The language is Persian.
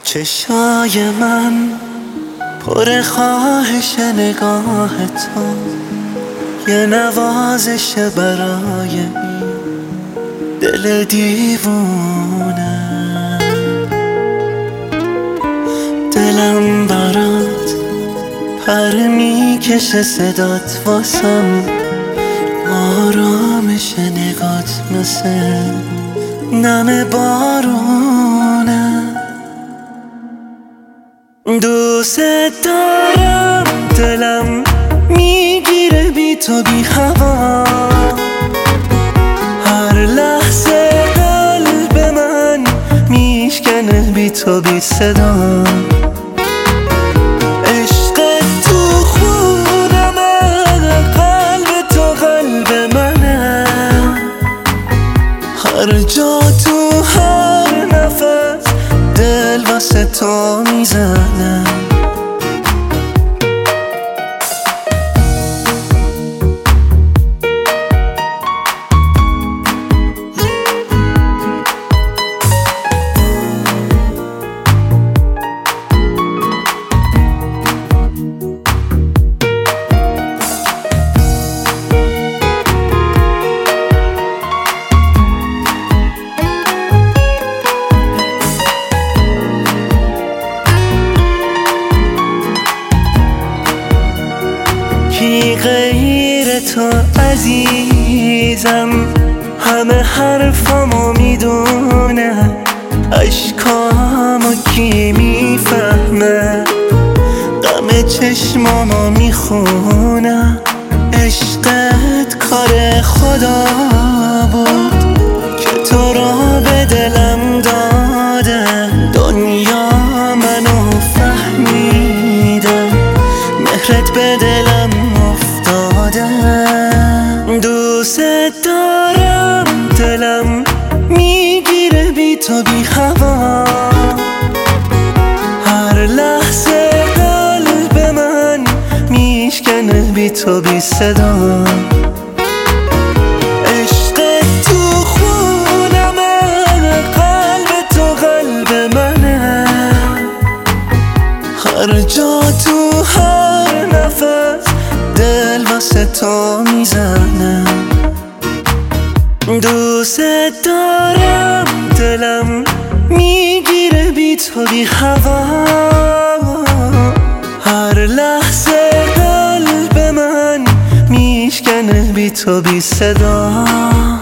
چشای من پر خواهش نگاه تو، یه نوازش برای این دل دیوونه. دلم برات پر میکشه، صدات واسم آرامش، نگات مثل نم بارونه. دوست دارم، دلم میگیره بی تو بی هوا، هر لحظه قلب من میشکنه بی تو بی صدا. عشق تو خونمه، قلب تو قلب منه، هر جا تو هر نفس دل واسه تو میزنه. کی غیر تو عزیزم، همه حرفامو میدونه، اشکامو کی میفهمه، غم چشمامو میخونه. عشقت کار خدا بود که تو رو به دلم داده، دنیا منو فهمیده، مهرت به دلم افتاده. دوست دارم، دلم میگیره بی تو بی هوا، هر لحظه قلب من میشکنه بی تو بی صدا. عشق تو خونمه، قلب تو قلب منه، هر جا تو هر نفس دل واسه تو میزنه. دوست دارم، دلم میگیره بی تو بی هوا، هر لحظه قلب من میشکنه بی تو بی صدا.